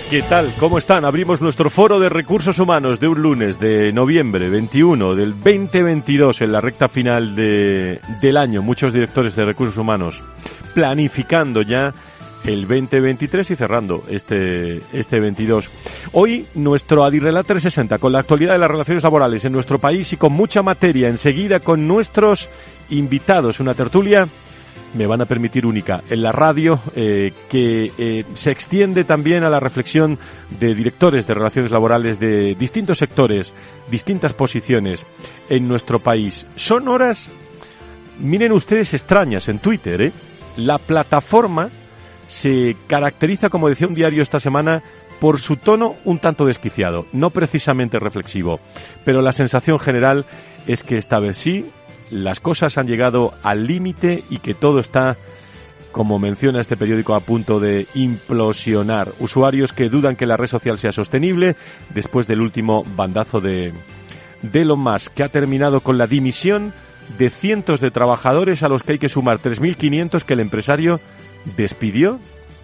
¿Qué tal? ¿Cómo están? Abrimos nuestro foro de recursos humanos de un lunes de noviembre 21 del 2022 en la recta final del año. Muchos directores de recursos humanos planificando ya el 2023 y cerrando este 22. Hoy nuestro Adirrelat 360 con la actualidad de las relaciones laborales en nuestro país y con mucha materia. Enseguida con nuestros invitados, una tertulia, me van a permitir, única en la radio, que se extiende también a la reflexión de directores de relaciones laborales de distintos sectores, distintas posiciones en nuestro país. Son horas, miren ustedes, extrañas en Twitter, ¿eh? La plataforma se caracteriza, como decía un diario esta semana, por su tono un tanto desquiciado, no precisamente reflexivo, pero la sensación general es que esta vez sí, las cosas han llegado al límite y que todo está, como menciona este periódico, a punto de implosionar. Usuarios que dudan que la red social sea sostenible después del último bandazo de Elon Musk, que ha terminado con la dimisión de cientos de trabajadores a los que hay que sumar 3.500 que el empresario despidió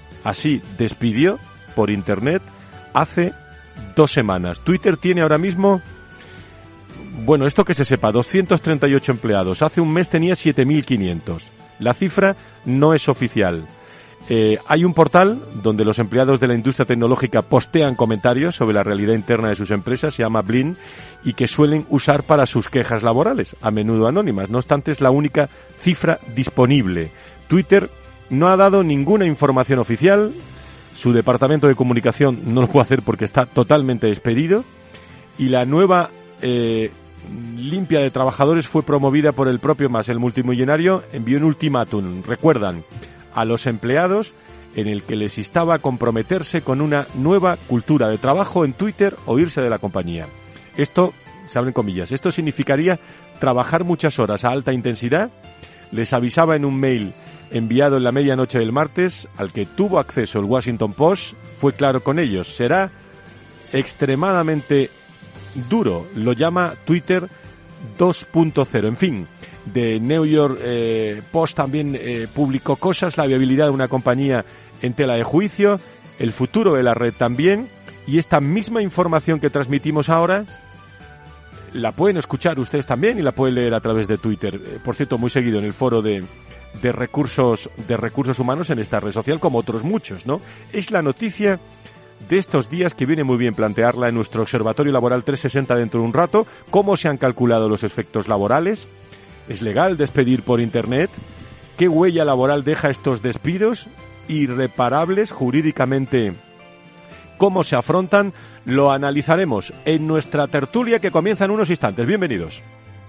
por internet hace 2 semanas. Twitter tiene ahora mismo, bueno, esto que se sepa, 238 empleados. Hace un mes tenía 7.500. La cifra no es oficial. Hay un portal donde los empleados de la industria tecnológica postean comentarios sobre la realidad interna de sus empresas, se llama Blin, y que suelen usar para sus quejas laborales, a menudo anónimas. No obstante, es la única cifra disponible. Twitter no ha dado ninguna información oficial. Su departamento de comunicación no lo puede hacer porque está totalmente despedido. Y la nueva limpia de trabajadores fue promovida por el propio Musk. El multimillonario envió un ultimátum, recuerdan, a los empleados en el que les instaba a comprometerse con una nueva cultura de trabajo en Twitter o irse de la compañía. Esto, se abren comillas, esto significaría trabajar muchas horas a alta intensidad. Les avisaba en un mail enviado en la medianoche del martes, al que tuvo acceso el Washington Post. Fue claro con ellos, será extremadamente duro, lo llama Twitter 2.0. En fin, The New York Post también publicó cosas, la viabilidad de una compañía en tela de juicio, el futuro de la red también, y esta misma información que transmitimos ahora la pueden escuchar ustedes también y la pueden leer a través de Twitter. Por cierto, muy seguido en el foro de recursos humanos en esta red social, como otros muchos, ¿no? Es la noticia de estos días que viene muy bien plantearla en nuestro Observatorio Laboral 360 dentro de un rato. ¿Cómo se han calculado los efectos laborales? ¿Es legal despedir por Internet? ¿Qué huella laboral deja estos despidos? ¿Irreparables jurídicamente? ¿Cómo se afrontan? Lo analizaremos en nuestra tertulia que comienza en unos instantes. Bienvenidos.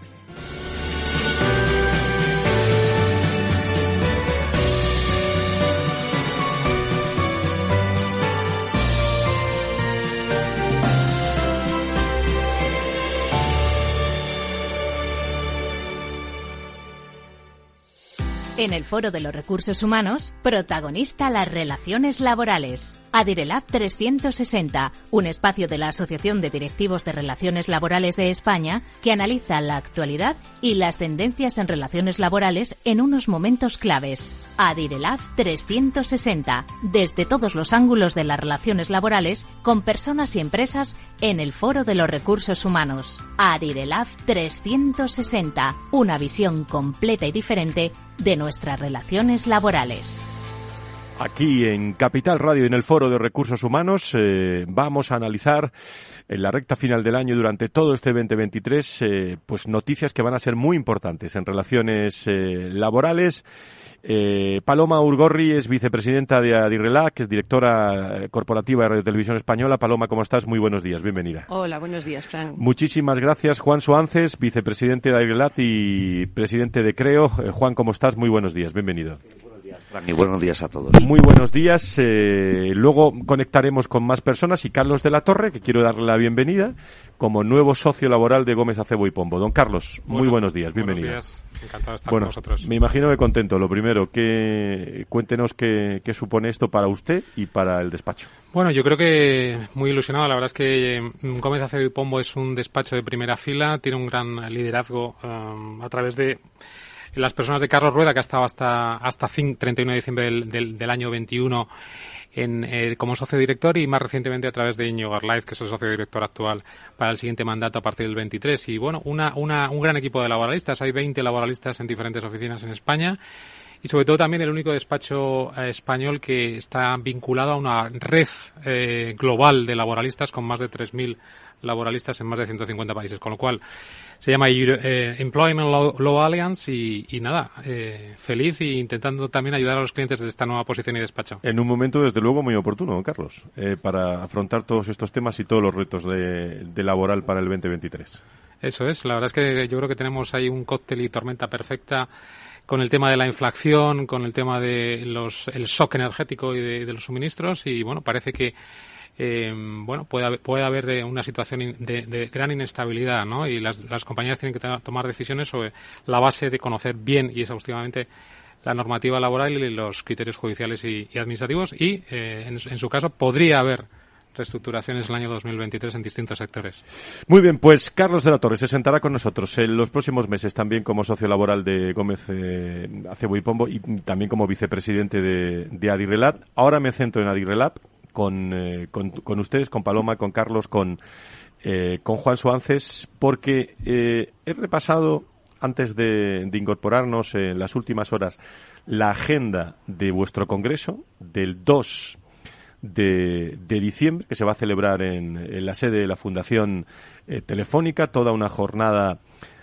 En el Foro de los Recursos Humanos, protagonista las relaciones laborales. Adirrelat 360, un espacio de la Asociación de Directivos de Relaciones Laborales de España que analiza la actualidad y las tendencias en relaciones laborales en unos momentos claves. Adirrelat 360, desde todos los ángulos de las relaciones laborales con personas y empresas en el Foro de los Recursos Humanos. Adirrelat 360, una visión completa y diferente de nuestras relaciones laborales. Aquí en Capital Radio, en el Foro de Recursos Humanos, vamos a analizar en la recta final del año, durante todo este 2023, pues noticias que van a ser muy importantes en relaciones laborales. Paloma Urgorri es vicepresidenta de Adirrelat, que es directora corporativa de Radio Televisión Española. Paloma, ¿cómo estás? Muy buenos días, bienvenida. Hola, buenos días, Fran. Muchísimas gracias. Juan Soances, vicepresidente de Adirrelat y presidente de Creo. Juan, ¿cómo estás? Muy buenos días, bienvenido. Y buenos días a todos. Muy buenos días. Luego conectaremos con más personas y Carlos de la Torre, que quiero darle la bienvenida como nuevo socio laboral de Gómez Acebo y Pombo. Don Carlos, muy buenos días, bienvenido. Buenos días, encantado de estar con vosotros. Me imagino que contento. Lo primero, cuéntenos qué supone esto para usted y para el despacho. Bueno, yo creo que muy ilusionado. La verdad es que Gómez Acebo y Pombo es un despacho de primera fila, tiene un gran liderazgo a través de las personas de Carlos Rueda, que ha estado hasta 31 de diciembre del año 21 como socio director y más recientemente a través de Íñigo Arlaiz, que es el socio director actual para el siguiente mandato a partir del 23. Y bueno, un gran equipo de laboralistas. Hay 20 laboralistas en diferentes oficinas en España. Y sobre todo también el único despacho español que está vinculado a una red global de laboralistas con más de 3.000 laboralistas en más de 150 países, con lo cual se llama Employment Law Alliance y nada, feliz e intentando también ayudar a los clientes desde esta nueva posición y despacho. En un momento, desde luego, muy oportuno, Carlos, para afrontar todos estos temas y todos los retos de laboral para el 2023. Eso es, la verdad es que yo creo que tenemos ahí un cóctel y tormenta perfecta con el tema de la inflación, con el tema de el shock energético y de los suministros y bueno, parece que puede haber una situación de gran inestabilidad, ¿no? Y las compañías tienen que tomar decisiones sobre la base de conocer bien y exhaustivamente la normativa laboral y los criterios judiciales y administrativos y en su caso podría haber reestructuraciones en el año 2023 en distintos sectores. Muy bien, pues Carlos de la Torre se sentará con nosotros en los próximos meses también como socio laboral de Gómez Acebo y Pombo y también como vicepresidente de Adirrelat. Ahora me centro en Adirrelat con ustedes, con Paloma, con Carlos, con Juan Suances, porque he repasado antes de incorporarnos en las últimas horas la agenda de vuestro congreso del 2 de diciembre, que se va a celebrar en la sede de la Fundación Telefónica, toda una jornada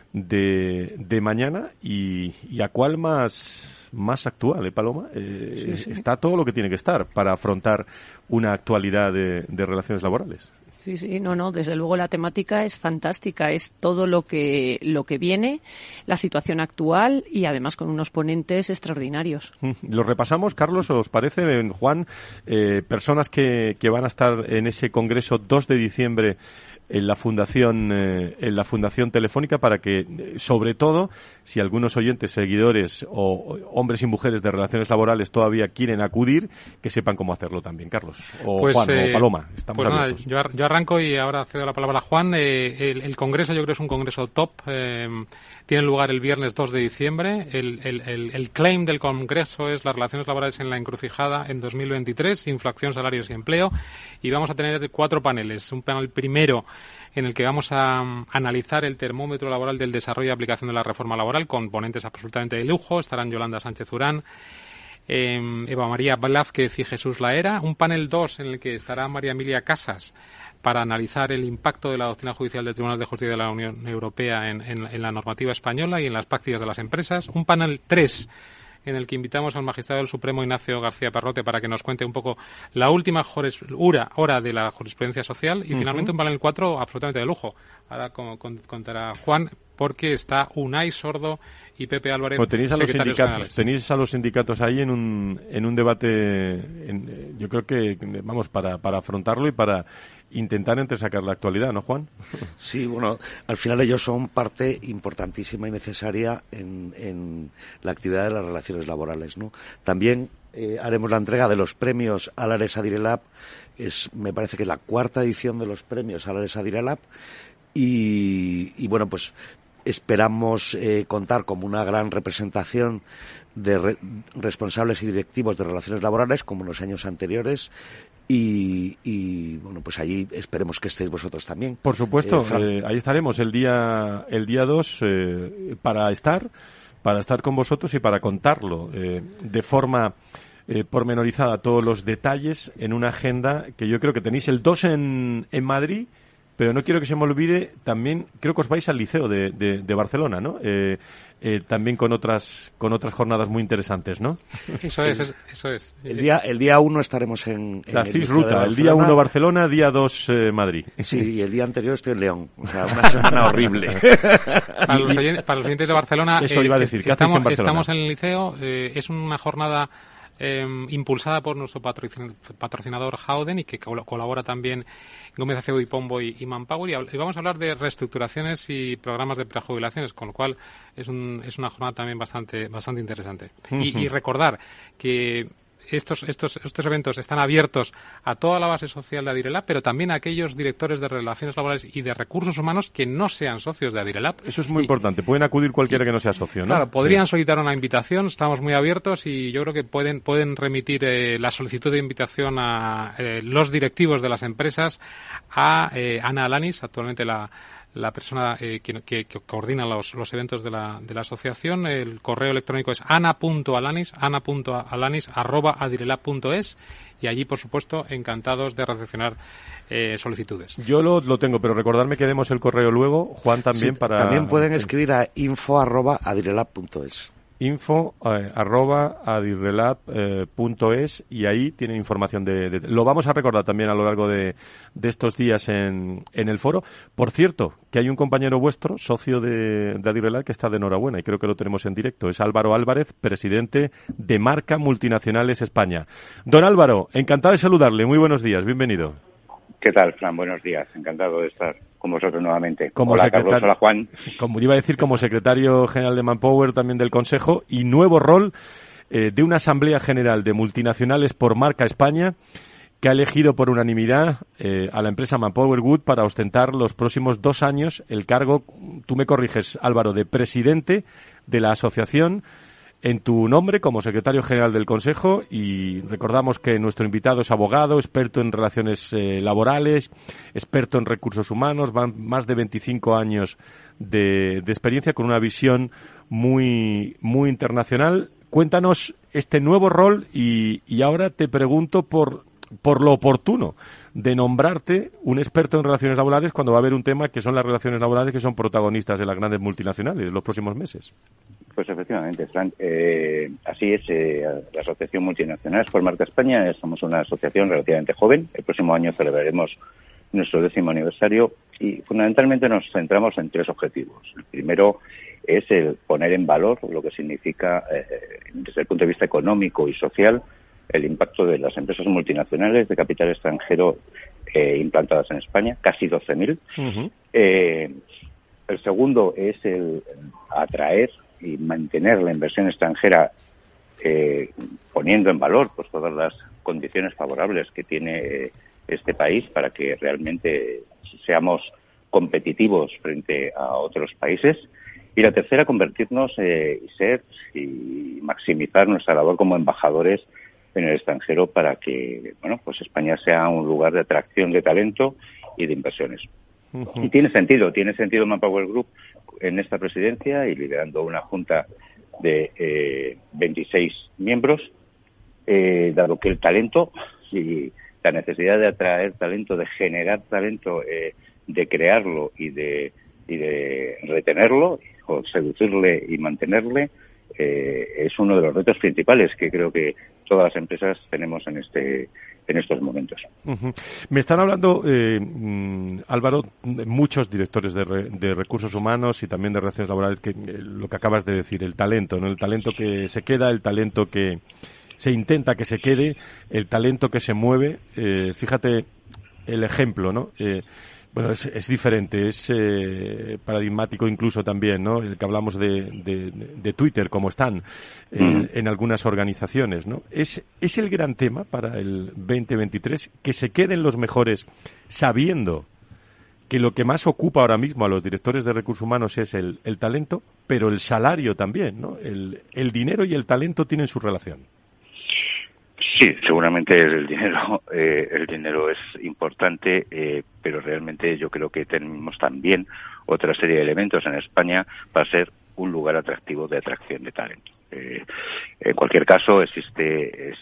de mañana y a cuál más actual, Paloma. Sí. Está todo lo que tiene que estar para afrontar una actualidad de relaciones laborales. Sí, no, desde luego la temática es fantástica, es todo lo que viene, la situación actual y además con unos ponentes extraordinarios. Lo repasamos, Carlos, ¿os parece, Juan? Personas que van a estar en ese congreso 2 de diciembre en la Fundación Telefónica para que, sobre todo, si algunos oyentes, seguidores o hombres y mujeres de relaciones laborales todavía quieren acudir, que sepan cómo hacerlo también, Carlos. O pues, Juan, o Paloma. Estamos abiertos. Nada, yo arranco y ahora cedo la palabra a Juan. El congreso yo creo es un congreso top. Tiene lugar el viernes 2 de diciembre. El claim del congreso es las relaciones laborales en la encrucijada en 2023, inflación, salarios y empleo. Y vamos a tener 4 paneles. Un panel primero en el que vamos a analizar el termómetro laboral del desarrollo y aplicación de la reforma laboral con ponentes absolutamente de lujo. Estarán Yolanda Sánchez Urán, Eva María Blázquez y Jesús Laera. Un panel 2 en el que estará María Emilia Casas para analizar el impacto de la doctrina judicial del Tribunal de Justicia de la Unión Europea en la normativa española y en las prácticas de las empresas. Un panel 3 en el que invitamos al magistrado del Supremo Ignacio García Parrote para que nos cuente un poco la última hora de la jurisprudencia social y finalmente un panel 4 absolutamente de lujo. Ahora contará Juan, porque está Unai Sordo y Pepe Álvarez, secretarios generales. Tenéis a los sindicatos ahí en un debate, yo creo que, vamos, para afrontarlo y para intentar entresacar la actualidad, ¿no, Juan? Sí, bueno, al final ellos son parte importantísima y necesaria en la actividad de las relaciones laborales, ¿no? También haremos la entrega de los premios Alares Adirelab, me parece que es la 4ª edición de los premios Alares Adirelab y bueno, pues esperamos contar con una gran representación de responsables y directivos de relaciones laborales como en los años anteriores y bueno, pues allí esperemos que estéis vosotros también. Por supuesto, ahí estaremos el día 2 para estar con vosotros y para contarlo de forma pormenorizada todos los detalles en una agenda que yo creo que tenéis el 2 en Madrid. Pero no quiero que se me olvide, también creo que os vais al Liceo de Barcelona, ¿no? También con otras jornadas muy interesantes, ¿no? Eso es. El día 1 estaremos en la CIS-Ruta, el día 1 Barcelona, día 2 Madrid. Sí, y el día anterior estoy en León. O sea, una semana horrible. Para los oyentes de Barcelona, eso iba a decir, estamos en el Liceo, es una jornada impulsada por nuestro patrocinador Howden y que colabora también Gómez Acebo y Pombo y Manpower y vamos a hablar de reestructuraciones y programas de prejubilaciones, con lo cual es una jornada también bastante interesante. Y recordar que estos eventos están abiertos a toda la base social de Adirelab, pero también a aquellos directores de relaciones laborales y de recursos humanos que no sean socios de Adirelab. Eso es muy importante. Pueden acudir cualquiera que no sea socio, ¿no? Claro, podrían solicitar una invitación. Estamos muy abiertos y yo creo que pueden remitir la solicitud de invitación a los directivos de las empresas, a Ana Alanis, actualmente la persona que coordina los eventos de la asociación. El correo electrónico es ana.alanis@adirelab.es, y allí, por supuesto, encantados de recepcionar solicitudes. Yo lo tengo, pero recordarme que demos el correo luego, Juan, también, sí, también pueden escribir a info@adirelab.es. info@adirelab.es, y ahí tienen información lo vamos a recordar también a lo largo de estos días en el foro. Por cierto, que hay un compañero vuestro, socio de Adirelab, que está de enhorabuena, y creo que lo tenemos en directo. Es Álvaro Álvarez, presidente de Marca Multinacionales España. Don Álvaro, encantado de saludarle. Muy buenos días, bienvenido. ¿Qué tal, Fran? Buenos días. Encantado de estar con vosotros nuevamente. Hola, Carlos. Hola, Juan. Como iba a decir, como secretario general de Manpower, también del Consejo, y nuevo rol de una Asamblea General de Multinacionales por Marca España, que ha elegido por unanimidad a la empresa Manpower Good para ostentar los próximos 2 años el cargo, tú me corriges, Álvaro, de presidente de la asociación, en tu nombre como secretario general del Consejo. Y recordamos que nuestro invitado es abogado, experto en relaciones laborales, experto en recursos humanos, van más de 25 años de experiencia, con una visión muy internacional. Cuéntanos este nuevo rol y ahora te pregunto por lo oportuno de nombrarte un experto en relaciones laborales cuando va a haber un tema que son las relaciones laborales, que son protagonistas de las grandes multinacionales en los próximos meses. Pues efectivamente, Frank, así es. La Asociación Multinacionales por Marca España somos una asociación relativamente joven. El próximo año celebraremos nuestro 10º aniversario y fundamentalmente nos centramos en 3 objetivos. El primero es el poner en valor lo que significa, desde el punto de vista económico y social, el impacto de las empresas multinacionales de capital extranjero implantadas en España, casi 12.000. Uh-huh. El segundo es el atraer y mantener la inversión extranjera, poniendo en valor pues todas las condiciones favorables que tiene este país para que realmente seamos competitivos frente a otros países. Y la tercera, convertirnos y maximizar nuestra labor como embajadores en el extranjero para que, pues España sea un lugar de atracción de talento y de inversiones. Uh-huh. Y tiene sentido Manpower Group en esta presidencia y liderando una junta de 26 miembros, dado que el talento y la necesidad de atraer talento, de generar talento, de crearlo y de retenerlo, o seducirle y mantenerle, es uno de los retos principales que creo que todas las empresas tenemos en estos momentos. Uh-huh. Me están hablando, Álvaro, muchos directores de recursos humanos y también de relaciones laborales, que lo que acabas de decir, el talento, ¿no? El talento que se queda, el talento que se intenta que se quede, el talento que se mueve. Fíjate el ejemplo, ¿no? Bueno, es diferente, es paradigmático incluso también, ¿no? El que hablamos de Twitter, cómo están en algunas organizaciones, ¿no? Es el gran tema para el 2023, que se queden los mejores, sabiendo que lo que más ocupa ahora mismo a los directores de recursos humanos es el talento, pero el salario también, ¿no? El dinero y el talento tienen su relación. Sí, seguramente el dinero es importante, pero realmente yo creo que tenemos también otra serie de elementos en España para ser un lugar atractivo de atracción de talento. En cualquier caso, existe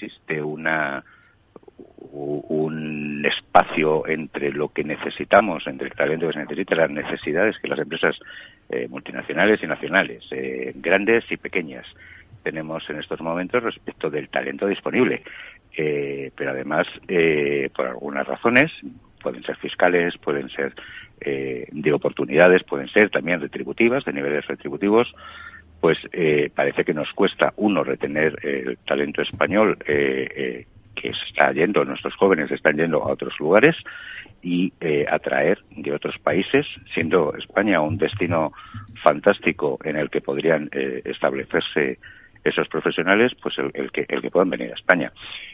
un espacio entre lo que necesitamos, entre el talento que se necesita, las necesidades que las empresas multinacionales y nacionales, grandes y pequeñas, tenemos en estos momentos respecto del talento disponible. Pero además, por algunas razones, pueden ser fiscales, pueden ser de oportunidades, pueden ser también retributivas, de niveles retributivos, pues parece que nos cuesta, retener el talento español que se está yendo, nuestros jóvenes están yendo a otros lugares, y atraer de otros países, siendo España un destino fantástico en el que podrían establecerse esos profesionales, pues el que puedan venir a España.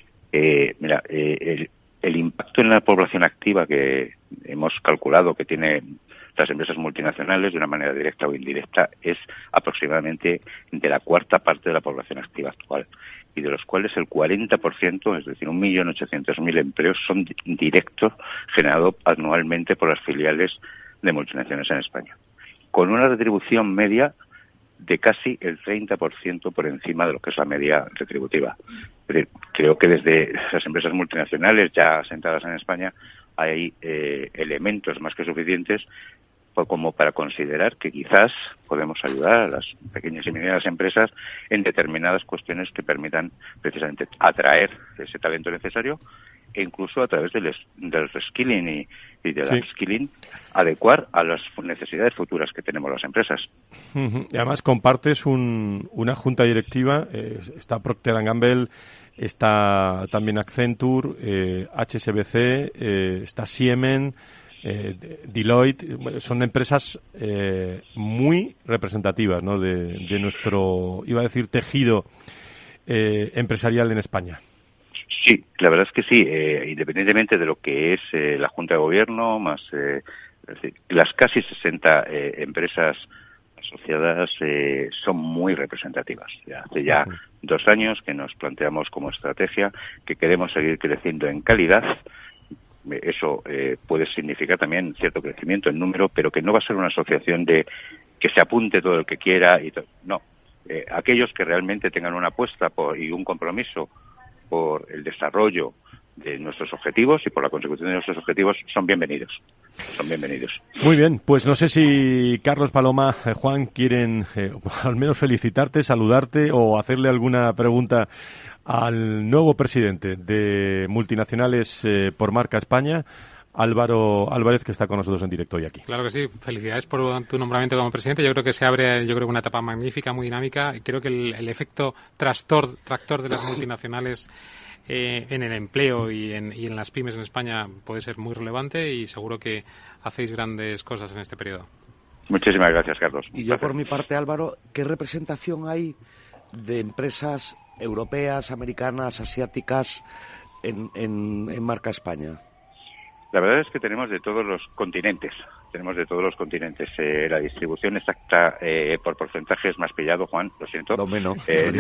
El impacto en la población activa que hemos calculado que tiene las empresas multinacionales de una manera directa o indirecta es aproximadamente de la cuarta parte de la población activa actual, y de los cuales el 40%, es decir, 1.800.000 empleos, son directos generados anualmente por las filiales de multinacionales en España, con una retribución media de casi el 30% por encima de lo que es la media retributiva. Creo que desde las empresas multinacionales ya asentadas en España hay elementos más que suficientes como para considerar que quizás podemos ayudar a las pequeñas y medianas empresas en determinadas cuestiones que permitan precisamente atraer ese talento necesario, e incluso a través del reskilling y del upskilling adecuar a las necesidades futuras que tenemos las empresas. Y además compartes una junta directiva, está Procter & Gamble, está también Accenture, HSBC, está Siemens, Deloitte. Son empresas muy representativas, ¿no?, de nuestro, iba a decir, tejido empresarial en España. Sí, la verdad es que sí, independientemente de lo que es la Junta de Gobierno, más las casi 60 empresas asociadas son muy representativas. Hace ya 2 años que nos planteamos como estrategia que queremos seguir creciendo en calidad. Eso puede significar también cierto crecimiento en número, pero que no va a ser una asociación de que se apunte todo el que quiera. No, aquellos que realmente tengan una apuesta y un compromiso por el desarrollo de nuestros objetivos y por la consecución de nuestros objetivos son bienvenidos. Son bienvenidos. Muy bien, pues no sé si Carlos, Paloma, Juan quieren al menos felicitarte, saludarte o hacerle alguna pregunta al nuevo presidente de Multinacionales por Marca España, Álvaro Álvarez, que está con nosotros en directo hoy aquí. Claro que sí. Felicidades por tu nombramiento como presidente. Yo creo que se abre una etapa magnífica, muy dinámica. Creo que el efecto tractor de las multinacionales en el empleo y en las pymes en España puede ser muy relevante, y seguro que hacéis grandes cosas en este periodo. Muchísimas gracias, Carlos. Y yo, por mi parte, Álvaro, ¿qué representación hay de empresas europeas, americanas, asiáticas en Marca España? La verdad es que tenemos de todos los continentes. La distribución exacta por porcentajes me has pillado, Juan, lo siento. No me la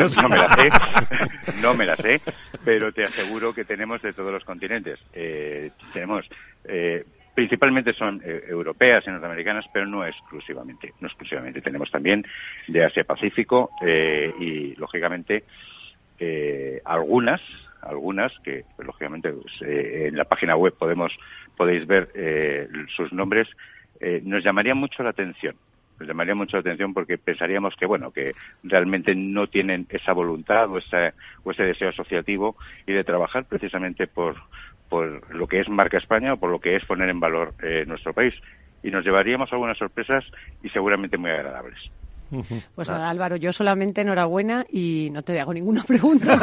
sé, pero te aseguro que tenemos de todos los continentes. Tenemos principalmente son europeas y norteamericanas, pero no exclusivamente. Tenemos también de Asia-Pacífico y, lógicamente, algunas que, pues, lógicamente, pues, en la página web podéis ver sus nombres. Nos llamaría mucho la atención porque pensaríamos que realmente no tienen esa voluntad o ese deseo asociativo y de trabajar precisamente por lo que es Marca España o por lo que es poner en valor nuestro país. Y nos llevaríamos algunas sorpresas y seguramente muy agradables. Pues nada, Álvaro, yo solamente enhorabuena y no te hago ninguna pregunta.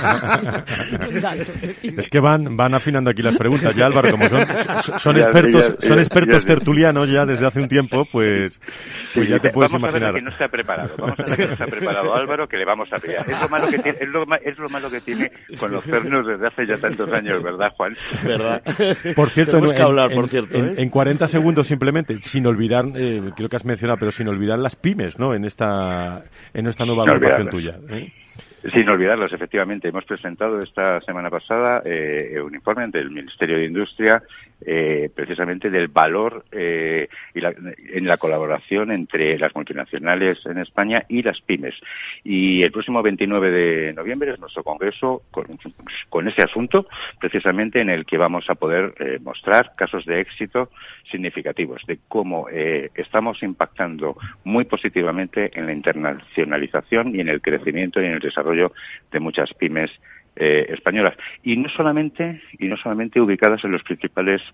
Es que van afinando aquí las preguntas ya, Álvaro, como son expertos tertulianos ya desde hace un tiempo, pues ya te puedes imaginar. Vamos a ver que no está preparado Álvaro, que le vamos a pillar. Es lo malo que tiene conocernos desde hace ya tantos años, ¿verdad, Juan? ¿Verdad? Por cierto, en 40 segundos simplemente, sin olvidar, creo que has mencionado, pero sin olvidar las pymes, ¿no? En esta nueva agrupación tuya. Sin olvidarlos, efectivamente. Hemos presentado esta semana pasada un informe del Ministerio de Industria precisamente del valor en la colaboración entre las multinacionales en España y las pymes. Y el próximo 29 de noviembre es nuestro congreso con ese asunto, precisamente en el que vamos a poder mostrar casos de éxito significativos de cómo estamos impactando muy positivamente en la internacionalización y en el crecimiento y en el desarrollo de muchas pymes españolas, y no solamente ubicadas en las principales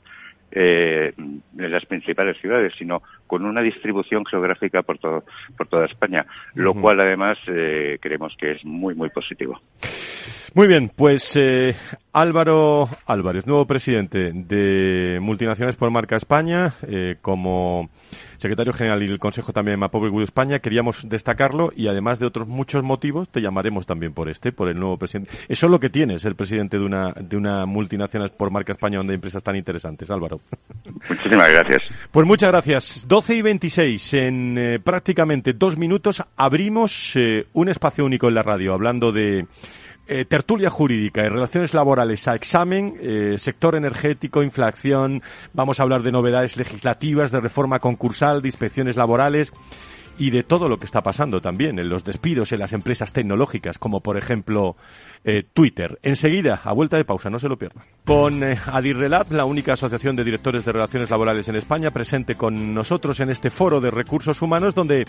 ciudades, sino con una distribución geográfica por toda España, lo cual además creemos que es muy muy positivo. Muy bien, pues Álvaro Álvarez, nuevo presidente de Multinacionales por Marca España, como secretario general y el Consejo también de MaPublic Good España, queríamos destacarlo y además de otros muchos motivos te llamaremos también por el nuevo presidente. Eso es lo que tiene ser presidente de una Multinacionales por Marca España donde hay empresas tan interesantes. Álvaro. Muchísimas gracias. Pues muchas gracias. 12:26, en prácticamente 2 minutos abrimos un espacio único en la radio hablando de tertulia jurídica y relaciones laborales a examen, sector energético, inflación. Vamos a hablar de novedades legislativas, de reforma concursal, de inspecciones laborales y de todo lo que está pasando también en los despidos en las empresas tecnológicas, como por ejemplo Twitter. Enseguida, a vuelta de pausa, no se lo pierdan. Con Adirrelat, la única asociación de directores de relaciones laborales en España, presente con nosotros en este foro de recursos humanos, donde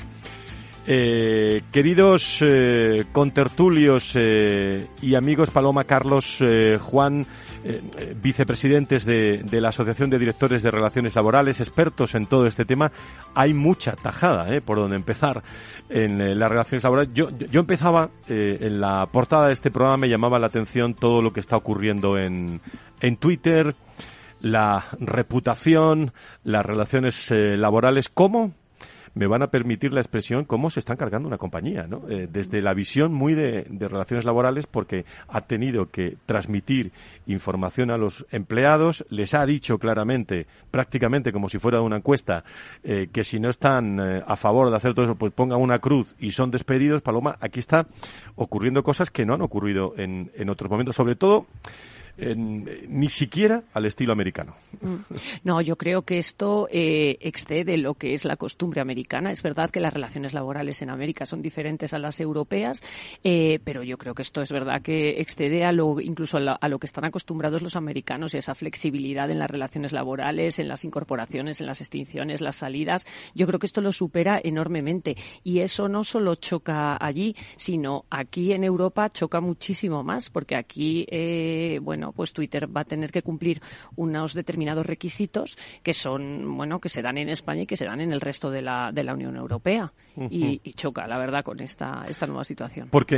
queridos contertulios y amigos Paloma, Carlos, Juan, vicepresidentes de la Asociación de Directores de Relaciones Laborales, expertos en todo este tema, hay mucha tajada por donde empezar en las relaciones laborales. Yo empezaba, en la portada de este programa me llamaba la atención todo lo que está ocurriendo en Twitter, la reputación, las relaciones laborales, ¿cómo? Me van a permitir la expresión, cómo se están cargando una compañía, ¿no? Desde la visión muy de relaciones laborales, porque ha tenido que transmitir información a los empleados, les ha dicho claramente, prácticamente como si fuera una encuesta, que si no están a favor de hacer todo eso, pues pongan una cruz y son despedidos. Paloma, aquí está ocurriendo cosas que no han ocurrido en otros momentos, sobre todo ni siquiera al estilo americano. No, yo creo que esto excede lo que es la costumbre americana. Es verdad que las relaciones laborales en América son diferentes a las europeas, pero yo creo que esto es verdad que excede incluso a lo que están acostumbrados los americanos, y esa flexibilidad en las relaciones laborales, en las incorporaciones, en las extinciones, las salidas. Yo creo que esto lo supera enormemente, y eso no solo choca allí, sino aquí en Europa choca muchísimo más, porque aquí, pues Twitter va a tener que cumplir unos determinados requisitos que son, que se dan en España y que se dan en el resto de la Unión Europea. Uh-huh. Y choca, la verdad, con esta nueva situación. Porque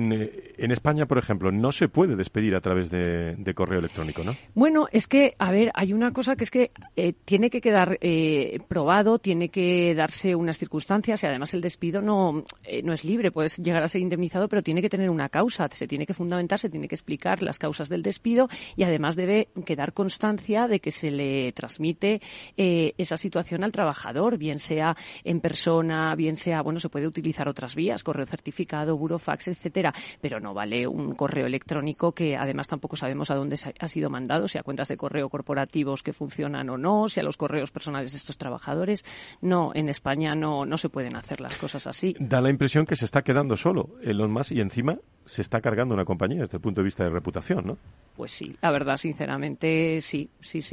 en España, por ejemplo, no se puede despedir a través de correo electrónico, ¿no? Bueno, es que, a ver, hay una cosa que es que tiene que quedar probado, tiene que darse unas circunstancias, y además el despido no es libre, puedes llegar a ser indemnizado, pero tiene que tener una causa, se tiene que fundamentar, se tiene que explicar las causas del despido, y además debe quedar constancia de que se le transmite esa situación al trabajador, bien sea en persona, bien sea, se puede utilizar otras vías, correo certificado, burofax, etcétera, pero no vale un correo electrónico que además tampoco sabemos a dónde ha sido mandado, si a cuentas de correo corporativos que funcionan o no, si a los correos personales de estos trabajadores. No, en España no se pueden hacer las cosas así. Da la impresión que se está quedando solo Elon Musk y encima se está cargando una compañía desde el punto de vista de reputación, ¿no? Pues sí, la verdad, sinceramente, sí,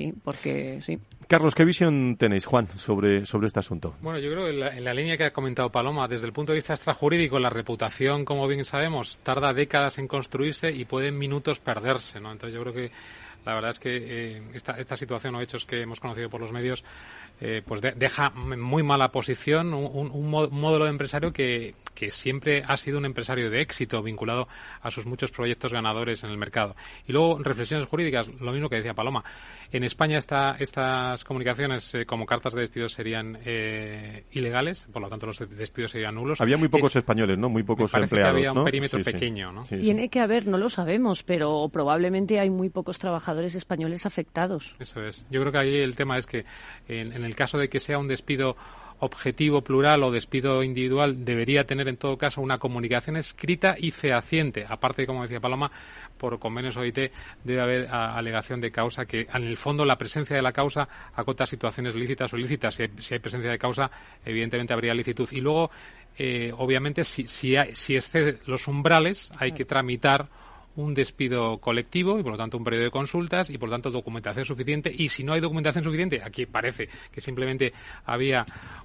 porque sí. Carlos, ¿qué visión tenéis, Juan, sobre este asunto? Bueno, yo creo que en la línea que ha comentado Paloma, desde el punto de vista extrajurídico, la reputación, como bien sabemos, tarda décadas en construirse y puede en minutos perderse, ¿no? Entonces yo creo que la verdad es que esta situación o hechos que hemos conocido por los medios pues deja muy mala posición un modelo de empresario que siempre ha sido un empresario de éxito vinculado a sus muchos proyectos ganadores en el mercado. Y luego, reflexiones jurídicas, lo mismo que decía Paloma. En España estas comunicaciones como cartas de despido serían ilegales, por lo tanto los despidos serían nulos. Había muy pocos españoles, ¿no? Muy pocos empleados, que había un ¿no? perímetro pequeño, ¿no? Tiene que haber, no lo sabemos, pero probablemente hay muy pocos trabajadores españoles afectados. Eso es. Yo creo que ahí el tema es que en el caso de que sea un despido objetivo, plural o despido individual, debería tener en todo caso una comunicación escrita y fehaciente. Aparte, como decía Paloma, por convenios OIT debe haber alegación de causa, que en el fondo la presencia de la causa acota situaciones lícitas o ilícitas. Si hay presencia de causa, evidentemente habría licitud. Y luego, obviamente, si excede los umbrales, hay que tramitar un despido colectivo y por lo tanto un periodo de consultas y por lo tanto documentación suficiente, y si no hay documentación suficiente, aquí parece que simplemente había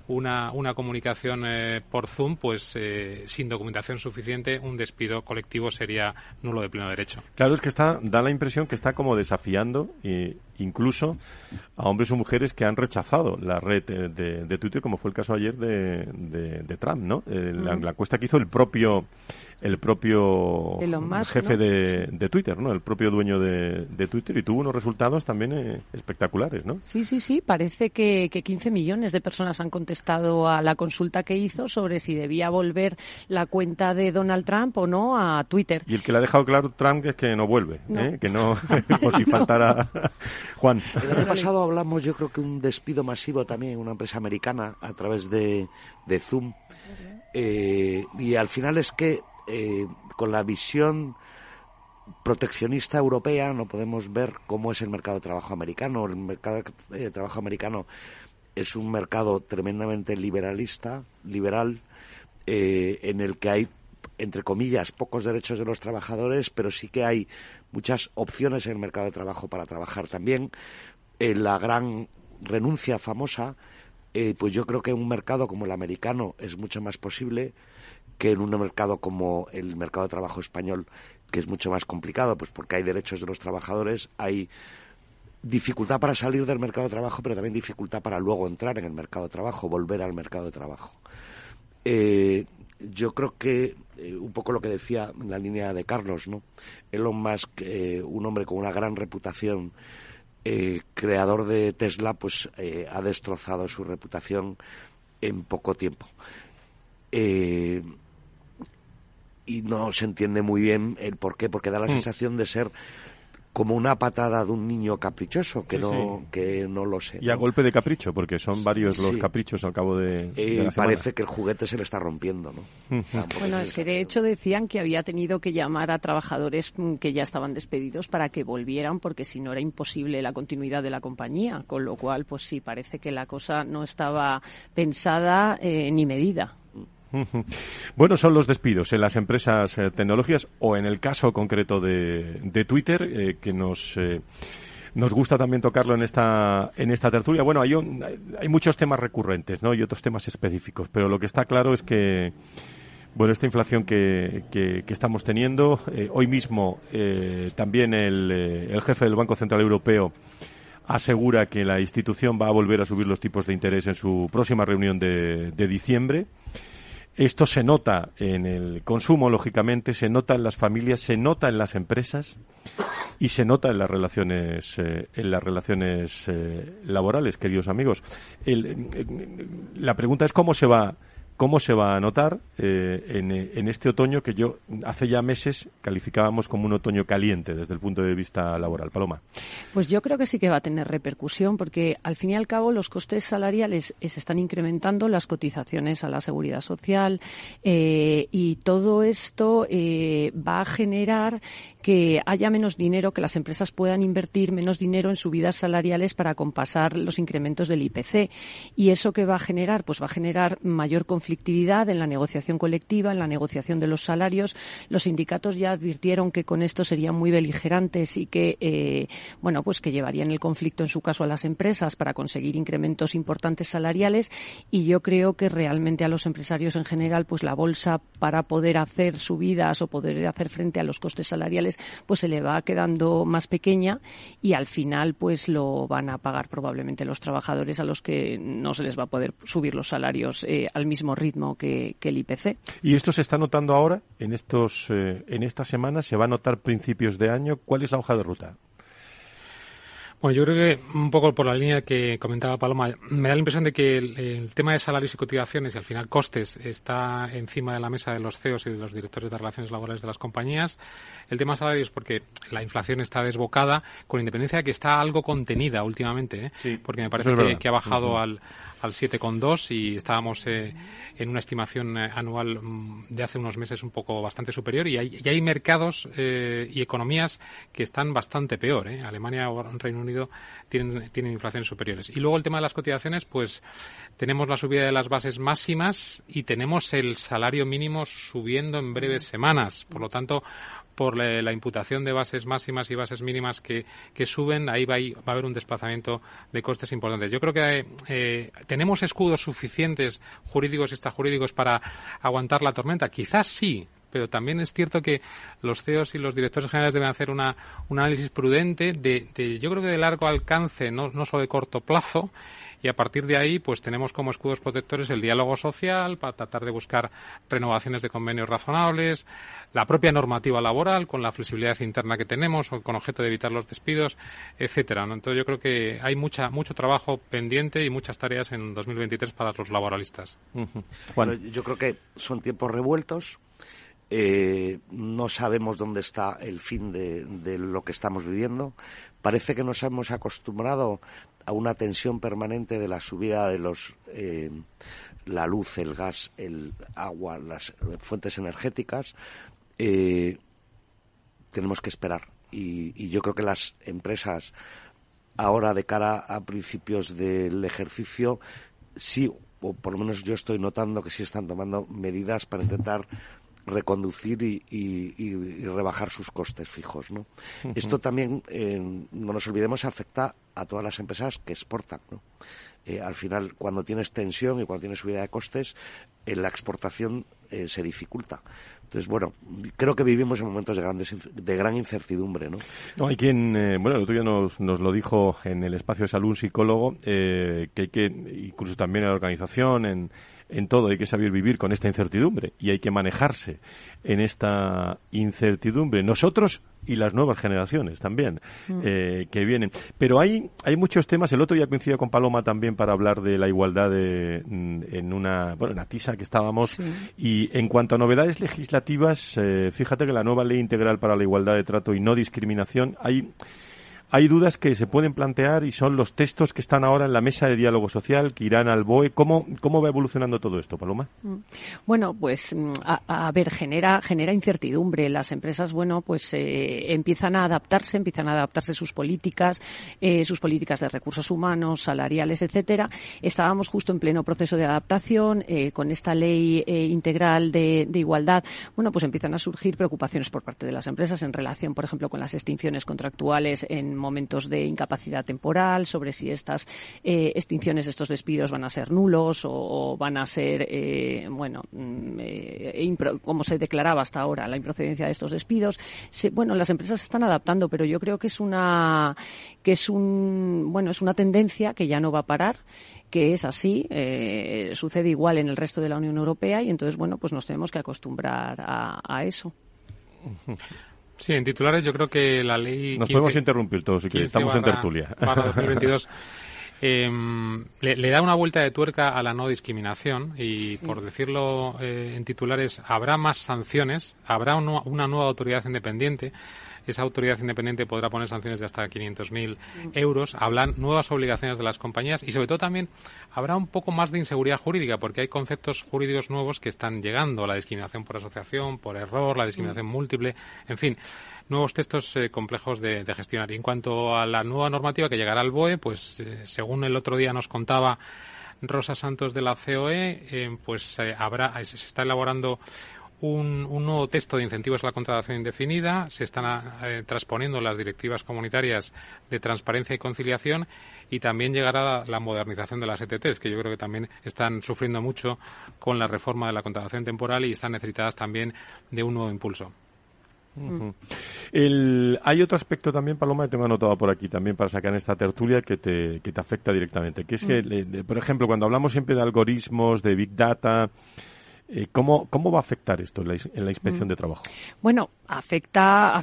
una comunicación por Zoom, pues sin documentación suficiente un despido colectivo sería nulo de pleno derecho. Claro, es que da la impresión que está como desafiando incluso a hombres o mujeres que han rechazado la red de Twitter, como fue el caso ayer de Trump, ¿no? La encuesta que hizo el propio Elon Musk, jefe ¿no? de Twitter, ¿no? El propio dueño de Twitter, y tuvo unos resultados también espectaculares, ¿no? Sí. Parece que 15 millones de personas han contestado a la consulta que hizo sobre si debía volver la cuenta de Donald Trump o no a Twitter. Y el que le ha dejado claro Trump es que no vuelve, No. Que no, por si faltara Juan. El año pasado hablamos, yo creo que un despido masivo también en una empresa americana a través de Zoom. Y al final es que con la visión proteccionista europea no podemos ver cómo es el mercado de trabajo americano. El mercado de trabajo americano es un mercado tremendamente liberal, en el que hay, entre comillas, pocos derechos de los trabajadores, pero sí que hay muchas opciones en el mercado de trabajo para trabajar. También la gran renuncia famosa, pues yo creo que en un mercado como el americano es mucho más posible que en un mercado como el mercado de trabajo español, que es mucho más complicado, pues porque hay derechos de los trabajadores, hay dificultad para salir del mercado de trabajo, pero también dificultad para luego entrar en el mercado de trabajo, volver al mercado de trabajo. Yo creo que un poco lo que decía en la línea de Carlos, ¿no? Elon Musk, un hombre con una gran reputación, creador de Tesla, pues ha destrozado su reputación en poco tiempo. Y no se entiende muy bien el por qué, porque da la sensación de ser como una patada de un niño caprichoso, que no lo sé, Y a ¿no? golpe de capricho, porque son varios los caprichos al cabo de la semana. Parece que el juguete se le está rompiendo, ¿no? Bueno, es que de hecho decían que había tenido que llamar a trabajadores que ya estaban despedidos para que volvieran, porque si no era imposible la continuidad de la compañía, con lo cual, pues sí, parece que la cosa no estaba pensada ni medida. Bueno, son los despidos en las empresas tecnológicas, o en el caso concreto de Twitter, que nos gusta también tocarlo en esta tertulia. Bueno, hay muchos temas recurrentes, ¿no? Y otros temas específicos, pero lo que está claro es que, bueno, esta inflación que estamos teniendo, hoy mismo también el jefe del Banco Central Europeo asegura que la institución va a volver a subir los tipos de interés en su próxima reunión de diciembre. Esto se nota en el consumo, lógicamente, se nota en las familias, se nota en las empresas y se nota en las relaciones laborales, queridos amigos. La pregunta es cómo se va a notar en este otoño, que yo hace ya meses calificábamos como un otoño caliente desde el punto de vista laboral. Paloma. Pues yo creo que sí que va a tener repercusión, porque al fin y al cabo los costes salariales se están incrementando, las cotizaciones a la seguridad social, y todo esto va a generar que haya menos dinero, que las empresas puedan invertir menos dinero en subidas salariales para compensar los incrementos del IPC. ¿Y eso qué va a generar? Pues va a generar mayor conflictividad en la negociación colectiva, en la negociación de los salarios. Los sindicatos ya advirtieron que con esto serían muy beligerantes y que, pues que llevarían el conflicto en su caso a las empresas para conseguir incrementos importantes salariales. Y yo creo que realmente a los empresarios en general, pues la bolsa para poder hacer subidas o poder hacer frente a los costes salariales, pues se le va quedando más pequeña, y al final pues lo van a pagar probablemente los trabajadores, a los que no se les va a poder subir los salarios al mismo ritmo que el IPC. ¿Y esto se está notando ahora, en estas semanas? ¿Se va a notar principios de año? ¿Cuál es la hoja de ruta? Bueno, yo creo que un poco por la línea que comentaba Paloma, me da la impresión de que el tema de salarios y cotizaciones y al final costes está encima de la mesa de los CEOs y de los directores de relaciones laborales de las compañías. El tema de salarios porque la inflación está desbocada, con independencia de que está algo contenida últimamente, Sí, porque me parece que ha bajado al 7,2 y estábamos en una estimación anual de hace unos meses un poco bastante superior, y hay mercados y economías que están bastante peor. Alemania o Reino Unido tienen inflaciones superiores. Y luego el tema de las cotizaciones, pues tenemos la subida de las bases máximas y tenemos el salario mínimo subiendo en breves semanas. Por lo tanto, por la imputación de bases máximas y bases mínimas que suben, ahí va a haber un desplazamiento de costes importantes. Yo creo que tenemos escudos suficientes jurídicos y extrajurídicos para aguantar la tormenta. Quizás sí, pero también es cierto que los CEOs y los directores generales deben hacer un análisis prudente de yo creo que de largo alcance, no solo de corto plazo, y a partir de ahí pues tenemos como escudos protectores el diálogo social para tratar de buscar renovaciones de convenios razonables, la propia normativa laboral con la flexibilidad interna que tenemos con objeto de evitar los despidos, etcétera, ¿no? Entonces yo creo que hay mucho trabajo pendiente y muchas tareas en 2023 para los laboralistas. Bueno, yo creo que son tiempos revueltos. No sabemos dónde está el fin de lo que estamos viviendo. Parece que nos hemos acostumbrado a una tensión permanente de la subida de la luz, el gas, el agua, las fuentes energéticas. Tenemos que esperar. Y yo creo que las empresas, ahora de cara a principios del ejercicio, sí, o por lo menos yo estoy notando que sí están tomando medidas para intentar reconducir y rebajar sus costes fijos, ¿no? Uh-huh. Esto también, no nos olvidemos, afecta a todas las empresas que exportan, ¿no? Al final, cuando tienes tensión y cuando tienes subida de costes, la exportación se dificulta. Entonces, bueno, creo que vivimos en momentos de gran incertidumbre, ¿no? No, hay quien, el otro día nos lo dijo en el espacio de salud un psicólogo, que hay que, incluso también en la organización, en todo, hay que saber vivir con esta incertidumbre y hay que manejarse en esta incertidumbre. Nosotros y las nuevas generaciones también que vienen. Pero hay muchos temas. El otro día coincidía con Paloma también para hablar de la igualdad en una TISA que estábamos. Sí. Y en cuanto a novedades legislativas, fíjate que la nueva Ley Integral para la Igualdad de Trato y No Discriminación, hay dudas que se pueden plantear y son los textos que están ahora en la mesa de diálogo social, que irán al BOE. ¿Cómo va evolucionando todo esto, Paloma? Bueno, pues a ver, genera incertidumbre. Las empresas, empiezan a adaptarse sus políticas de recursos humanos, salariales, etcétera. Estábamos justo en pleno proceso de adaptación con esta ley integral de igualdad. Bueno, pues empiezan a surgir preocupaciones por parte de las empresas en relación, por ejemplo, con las extinciones contractuales en momentos de incapacidad temporal, sobre si estas extinciones, estos despidos van a ser nulos o van a ser, como se declaraba hasta ahora, la improcedencia de estos despidos. Las empresas se están adaptando, pero yo creo que es una tendencia que ya no va a parar, que es así, sucede igual en el resto de la Unión Europea y entonces, pues nos tenemos que acostumbrar a eso. Sí, en titulares yo creo que la ley... Nos podemos interrumpir todos si quieres, estamos en tertulia. Para 2022 le da una vuelta de tuerca a la no discriminación y, por decirlo en titulares, habrá más sanciones, habrá una nueva autoridad independiente. Esa autoridad independiente podrá poner sanciones de hasta 500.000 euros. Hablan nuevas obligaciones de las compañías y, sobre todo, también habrá un poco más de inseguridad jurídica porque hay conceptos jurídicos nuevos que están llegando. La discriminación por asociación, por error, la discriminación múltiple, en fin, nuevos textos complejos de gestionar. Y en cuanto a la nueva normativa que llegará al BOE, pues según el otro día nos contaba Rosa Santos de la COE, se está elaborando un nuevo texto de incentivos a la contratación indefinida, se están transponiendo las directivas comunitarias de transparencia y conciliación y también llegará la modernización de las ETTs, que yo creo que también están sufriendo mucho con la reforma de la contratación temporal y están necesitadas también de un nuevo impulso. Uh-huh. Hay otro aspecto también, Paloma, que tengo anotado por aquí también para sacar en esta tertulia que te afecta directamente, que es que, por ejemplo, cuando hablamos siempre de algoritmos, de Big Data, ¿cómo va a afectar esto en la inspección de trabajo? Bueno, afecta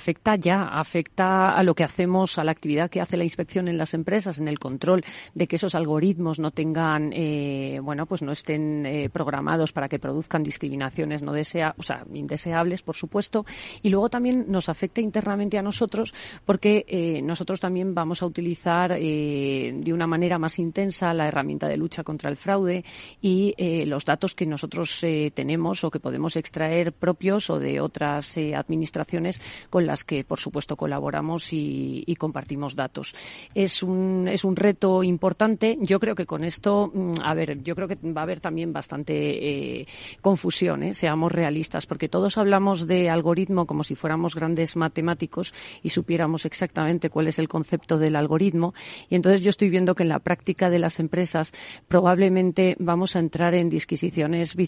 a lo que hacemos, a la actividad que hace la inspección en las empresas, en el control de que esos algoritmos no tengan, no estén programados para que produzcan discriminaciones indeseables, por supuesto. Y luego también nos afecta internamente a nosotros porque nosotros también vamos a utilizar de una manera más intensa la herramienta de lucha contra el fraude y los datos que nosotros tenemos o que podemos extraer propios o de otras administraciones con las que, por supuesto, colaboramos y compartimos datos. Es un reto importante. Yo creo que con esto, yo creo que va a haber también bastante confusión, seamos realistas, porque todos hablamos de algoritmo como si fuéramos grandes matemáticos y supiéramos exactamente cuál es el concepto del algoritmo. Y entonces yo estoy viendo que en la práctica de las empresas probablemente vamos a entrar en disquisiciones bizantinas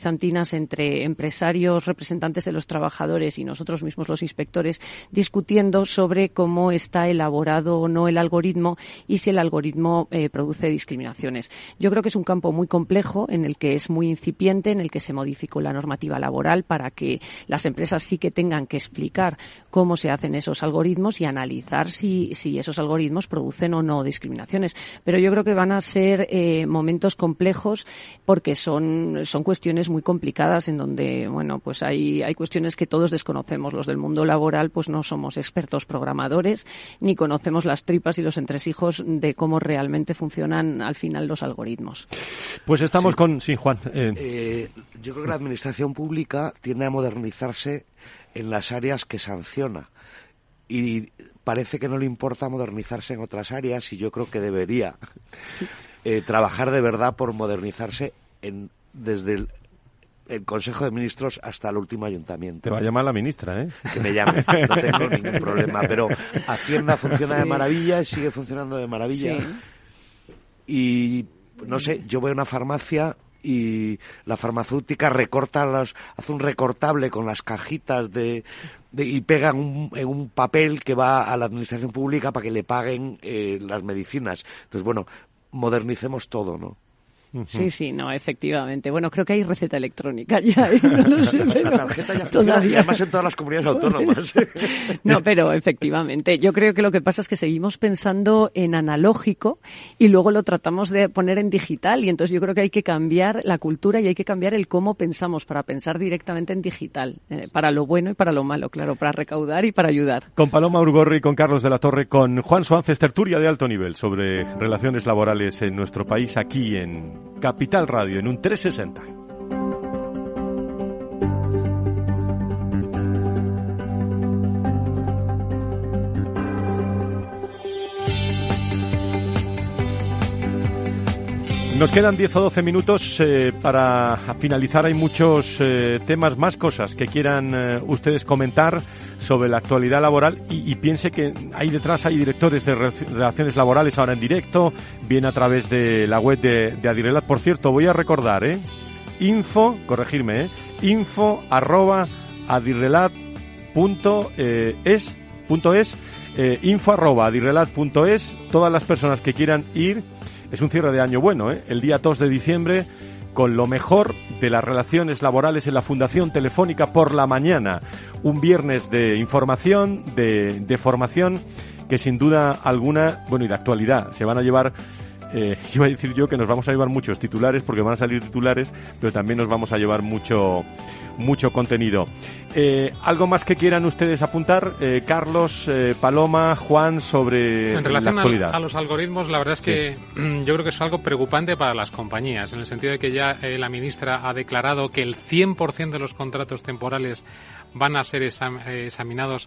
semanas entre empresarios, representantes de los trabajadores y nosotros mismos los inspectores discutiendo sobre cómo está elaborado o no el algoritmo y si el algoritmo produce discriminaciones. Yo creo que es un campo muy complejo en el que es muy incipiente, en el que se modificó la normativa laboral para que las empresas sí que tengan que explicar cómo se hacen esos algoritmos y analizar si esos algoritmos producen o no discriminaciones. Pero yo creo que van a ser momentos complejos porque son cuestiones muy complicadas en donde, bueno, pues hay cuestiones que todos desconocemos. Los del mundo laboral pues no somos expertos programadores ni conocemos las tripas y los entresijos de cómo realmente funcionan al final los algoritmos. Pues estamos con... Sí, Juan. Yo creo que la administración pública tiende a modernizarse en las áreas que sanciona y parece que no le importa modernizarse en otras áreas y yo creo que debería trabajar de verdad por modernizarse desde el Consejo de Ministros hasta el último ayuntamiento. Te va a llamar la ministra, ¿eh? Que me llame, no tengo ningún problema, pero Hacienda funciona de maravilla y sigue funcionando de maravilla. Y no sé, yo voy a una farmacia y la farmacéutica hace un recortable con las cajitas y pega en un papel que va a la administración pública para que le paguen las medicinas. Entonces, bueno, modernicemos todo, ¿no? Sí, no, efectivamente. Bueno, creo que hay receta electrónica ya, no lo sé, pero la tarjeta ya funciona y además en todas las comunidades autónomas. No, pero efectivamente. Yo creo que lo que pasa es que seguimos pensando en analógico y luego lo tratamos de poner en digital y entonces yo creo que hay que cambiar la cultura y hay que cambiar el cómo pensamos para pensar directamente en digital, para lo bueno y para lo malo, claro, para recaudar y para ayudar. Con Paloma Urgorri, con Carlos de la Torre, con Juan Suárez, tertulia de alto nivel sobre relaciones laborales en nuestro país, aquí en Capital Radio, en un 360. Nos quedan 10 o 12 minutos para finalizar. Hay muchos temas, más cosas que quieran ustedes comentar sobre la actualidad laboral y piense que ahí detrás hay directores de relaciones laborales ahora en directo, bien a través de la web de Adirelat. Por cierto, voy a recordar, info@adirelat.es, info@adirelat.es. Todas las personas que quieran ir. Es un cierre de año bueno, el día 2 de diciembre, con lo mejor de las relaciones laborales en la Fundación Telefónica por la mañana. Un viernes de información, de formación, que sin duda alguna, bueno, y de actualidad, se van a llevar, iba a decir yo que nos vamos a llevar muchos titulares, porque van a salir titulares, pero también nos vamos a llevar mucho contenido. ¿Algo más que quieran ustedes apuntar? Carlos, Paloma, Juan, sobre en relación la actualidad. A los algoritmos, la verdad es que yo creo que es algo preocupante para las compañías, en el sentido de que ya la ministra ha declarado que el 100% de los contratos temporales van a ser examinados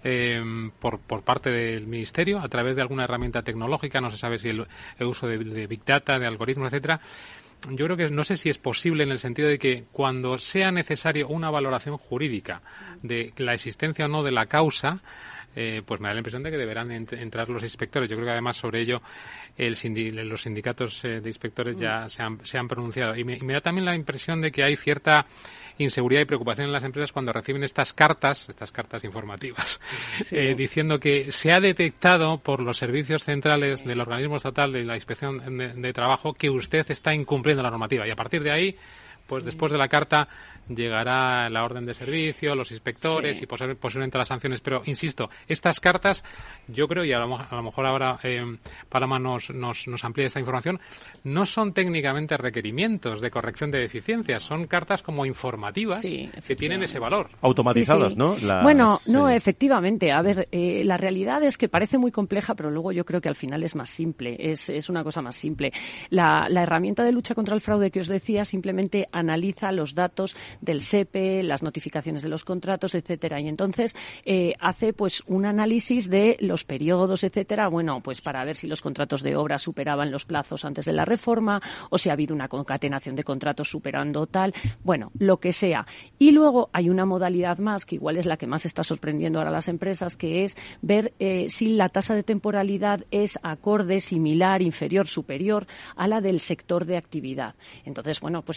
por parte del Ministerio a través de alguna herramienta tecnológica. No se sabe si el uso de Big Data, de algoritmos, etcétera. Yo creo que no sé si es posible en el sentido de que cuando sea necesario una valoración jurídica de la existencia o no de la causa, pues me da la impresión de que deberán entrar los inspectores. Yo creo que además sobre ello los sindicatos de inspectores ya se han pronunciado. Y me da también la impresión de que hay cierta inseguridad y preocupación en las empresas cuando reciben estas cartas informativas, diciendo que se ha detectado por los servicios centrales del organismo estatal de la Inspección de Trabajo que usted está incumpliendo la normativa. Y a partir de ahí, pues después de la carta llegará la orden de servicio, los inspectores y posiblemente las sanciones. Pero, insisto, estas cartas, yo creo, y a lo mejor ahora Paloma nos amplía esta información, no son técnicamente requerimientos de corrección de deficiencias, son cartas como informativas que tienen ese valor. Automatizadas, ¿no? No, efectivamente. A ver, la realidad es que parece muy compleja, pero luego yo creo que al final es más simple, es una cosa más simple. La herramienta de lucha contra el fraude que os decía simplemente analiza los datos del SEPE, las notificaciones de los contratos, etcétera, y entonces hace pues un análisis de los periodos, etcétera, bueno, pues para ver si los contratos de obra superaban los plazos antes de la reforma o si ha habido una concatenación de contratos superando tal, bueno, lo que sea. Y luego hay una modalidad más que igual es la que más está sorprendiendo ahora a las empresas, que es ver si la tasa de temporalidad es acorde, similar, inferior, superior a la del sector de actividad. Entonces, bueno, pues si se ve que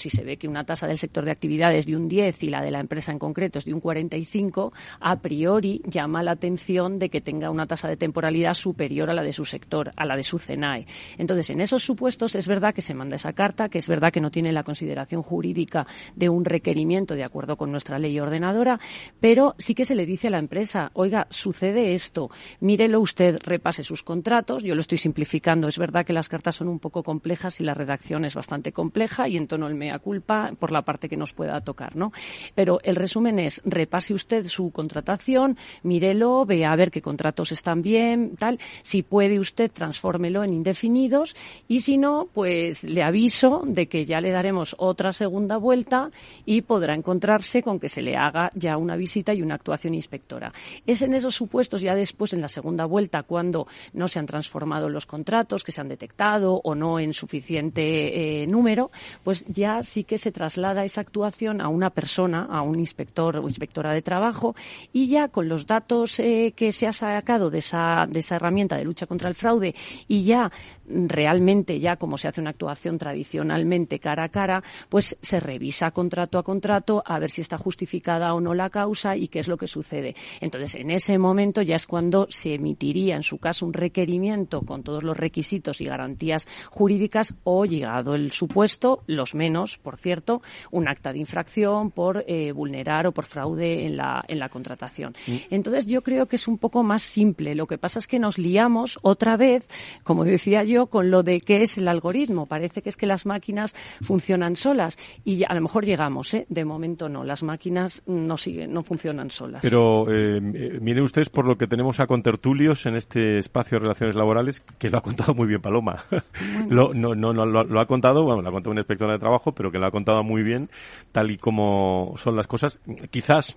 una tasa del sector de actividades de un 10 y la de la empresa en concreto es de un 45, a priori llama la atención de que tenga una tasa de temporalidad superior a la de su sector, a la de su CENAE. Entonces, en esos supuestos es verdad que se manda esa carta, que es verdad que no tiene la consideración jurídica de un requerimiento de acuerdo con nuestra ley ordenadora, pero sí que se le dice a la empresa, oiga, sucede esto, mírelo usted, repase sus contratos. Yo lo estoy simplificando, es verdad que las cartas son un poco complejas y la redacción es bastante compleja y en tono el mea culpa por la parte que nos pueda tocar, ¿no? Pero el resumen es, repase usted su contratación, mírelo, vea a ver qué contratos están bien, tal. Si puede usted, transfórmelo en indefinidos y si no, pues le aviso de que ya le daremos otra segunda vuelta y podrá encontrarse con que se le haga ya una visita y una actuación inspectora. Es en esos supuestos ya después, en la segunda vuelta, cuando no se han transformado los contratos, que se han detectado o no en suficiente número, pues ya sí que se traslada esa actuación a una persona, a un inspector o inspectora de trabajo, y ya con los datos que se ha sacado de esa herramienta de lucha contra el fraude y ya realmente, ya como se hace una actuación tradicionalmente cara a cara, pues se revisa contrato a contrato a ver si está justificada o no la causa y qué es lo que sucede. Entonces, en ese momento ya es cuando se emitiría, en su caso, un requerimiento con todos los requisitos y garantías jurídicas o, llegado el supuesto, los menos, por cierto, un acta de infracción por vulnerar o por fraude en la contratación. Entonces, yo creo que es un poco más simple. Lo que pasa es que nos liamos otra vez, como decía yo, con lo de qué es el algoritmo. Parece que es que las máquinas funcionan solas y ya, a lo mejor llegamos, de momento no. Las máquinas no funcionan solas. Pero mire ustedes por lo que tenemos a contertulios en este espacio de relaciones laborales, que lo ha contado muy bien Paloma. Bueno. Lo ha contado, bueno, lo ha contado una inspectora de trabajo, pero que lo ha contado muy bien, tal y como son las cosas. Quizás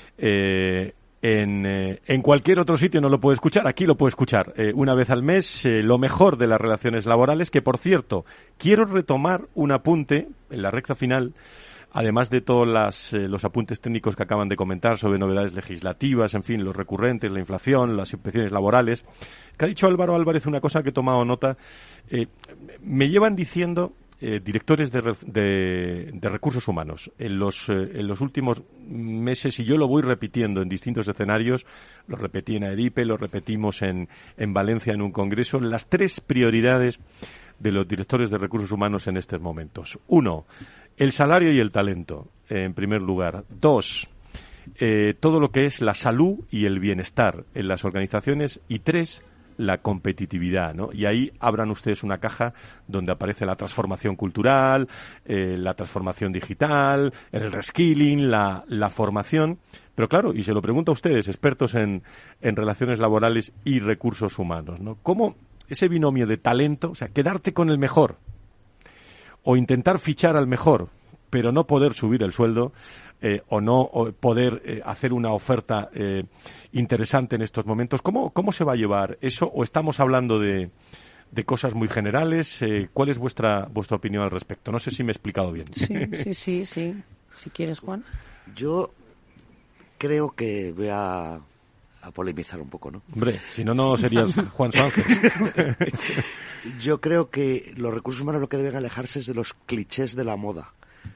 en cualquier otro sitio no lo puede escuchar, aquí lo puede escuchar una vez al mes, lo mejor de las relaciones laborales, que por cierto, quiero retomar un apunte en la recta final, además de todos los apuntes técnicos que acaban de comentar sobre novedades legislativas, en fin, los recurrentes, la inflación, las inspecciones laborales, que ha dicho Álvaro Álvarez una cosa que he tomado nota. Me llevan diciendo directores de recursos humanos en los últimos meses, y yo lo voy repitiendo en distintos escenarios, lo repetí en AEDIPE, lo repetimos en Valencia en un congreso, las 3 prioridades de los directores de recursos humanos en estos momentos. 1, el salario y el talento, en primer lugar. 2, todo lo que es la salud y el bienestar en las organizaciones. Y 3, la competitividad, ¿no? Y ahí abran ustedes una caja donde aparece la transformación cultural, la transformación digital, el reskilling, la formación. Pero claro, y se lo pregunto a ustedes, expertos en relaciones laborales y recursos humanos, ¿no? ¿Cómo ese binomio de talento, o sea, quedarte con el mejor o intentar fichar al mejor, pero no poder subir el sueldo o poder hacer una oferta interesante en estos momentos? ¿Cómo se va a llevar eso? ¿O estamos hablando de cosas muy generales? ¿Cuál es vuestra opinión al respecto? No sé si me he explicado bien. Sí. Si quieres, Juan. Yo creo que voy a polemizar un poco, ¿no? Hombre, si no serías Juan Sánchez. Yo creo que los recursos humanos lo que deben alejarse es de los clichés de la moda.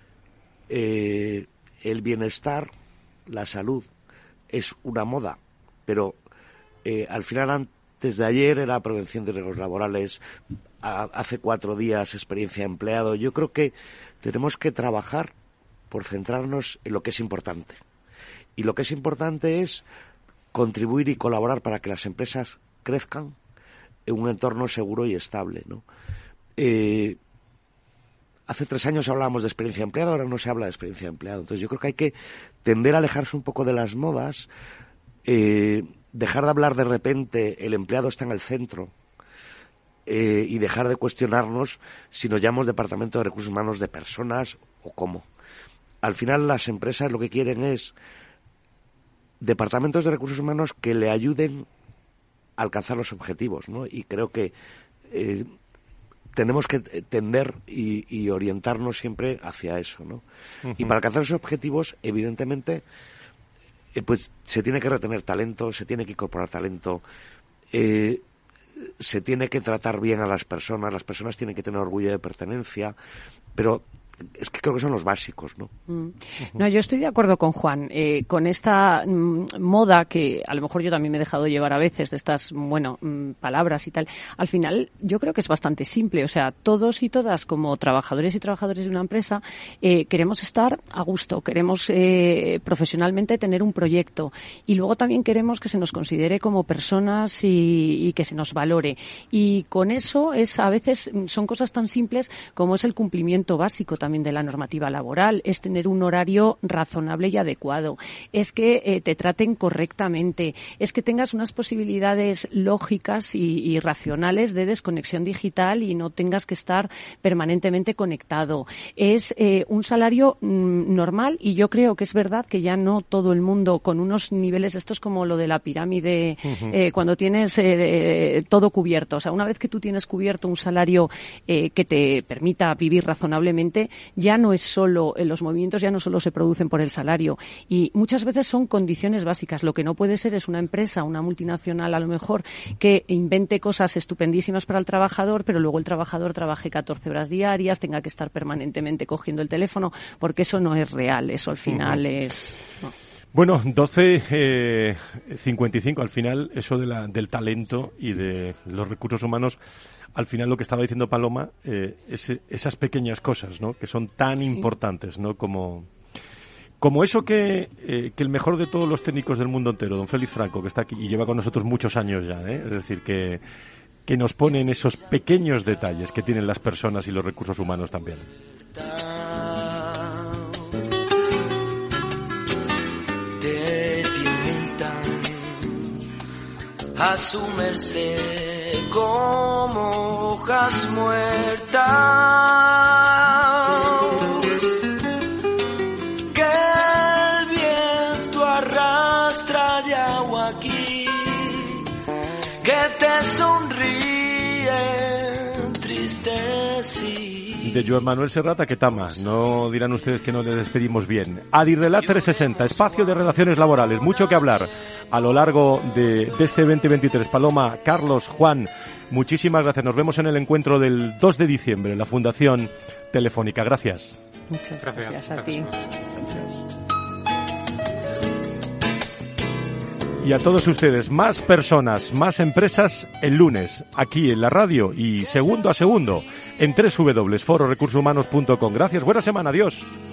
El bienestar, la salud, es una moda, pero al final, antes de ayer era prevención de riesgos laborales, hace 4 días experiencia de empleado. Yo creo que tenemos que trabajar por centrarnos en lo que es importante. Y lo que es importante es contribuir y colaborar para que las empresas crezcan en un entorno seguro y estable, ¿no? Hace 3 años hablábamos de experiencia de empleado, ahora no se habla de experiencia de empleado. Entonces yo creo que hay que tender a alejarse un poco de las modas, dejar de hablar de repente el empleado está en el centro y dejar de cuestionarnos si nos llamamos Departamento de Recursos Humanos de personas o cómo. Al final las empresas lo que quieren es departamentos de recursos humanos que le ayuden a alcanzar los objetivos, ¿no? Y creo que tenemos que tender y orientarnos siempre hacia eso, ¿no? Uh-huh. Y para alcanzar esos objetivos, evidentemente, pues se tiene que retener talento, se tiene que incorporar talento, se tiene que tratar bien a las personas tienen que tener orgullo de pertenencia, pero es que creo que son los básicos, ¿no? No, yo estoy de acuerdo con Juan, con esta moda que a lo mejor yo también me he dejado llevar a veces de estas, palabras y tal. Al final, yo creo que es bastante simple. O sea, todos y todas, como trabajadores y trabajadores de una empresa, queremos estar a gusto, queremos profesionalmente tener un proyecto y luego también queremos que se nos considere como personas y que se nos valore. Y con eso a veces son cosas tan simples como es el cumplimiento básico también de la normativa laboral, es tener un horario razonable y adecuado, es que te traten correctamente, es que tengas unas posibilidades lógicas y racionales de desconexión digital y no tengas que estar permanentemente conectado. Es un salario normal y yo creo que es verdad que ya no todo el mundo con unos niveles, esto es como lo de la pirámide, cuando tienes todo cubierto. O sea, una vez que tú tienes cubierto un salario que te permita vivir razonablemente, ya no es solo, los movimientos ya no solo se producen por el salario y muchas veces son condiciones básicas. Lo que no puede ser es una empresa, una multinacional a lo mejor, que invente cosas estupendísimas para el trabajador, pero luego el trabajador trabaje 14 horas diarias, tenga que estar permanentemente cogiendo el teléfono, porque eso no es real, eso al final es... No. Bueno, 12:55, al final eso del talento y de los recursos humanos, al final lo que estaba diciendo Paloma, esas pequeñas cosas, ¿no?, que son tan importantes, ¿no?, como eso que el mejor de todos los técnicos del mundo entero, don Félix Franco, que está aquí y lleva con nosotros muchos años ya, es decir, que nos ponen esos pequeños detalles que tienen las personas y los recursos humanos también. Te tientan a su merced como hojas muertas que el viento arrastra de agua aquí, que te sonríe entristecido. De Joan Manuel Serrat a Ketama. No dirán ustedes que no le despedimos bien. Adirrelat 360, espacio de relaciones laborales. Mucho que hablar a lo largo de este 2023. Paloma, Carlos, Juan, muchísimas gracias. Nos vemos en el encuentro del 2 de diciembre en la Fundación Telefónica. Gracias. Muchas gracias a ti. Y a todos ustedes, más personas, más empresas el lunes, aquí en la radio y segundo a segundo en www.fororecursoshumanos.com. Gracias, buena semana, adiós.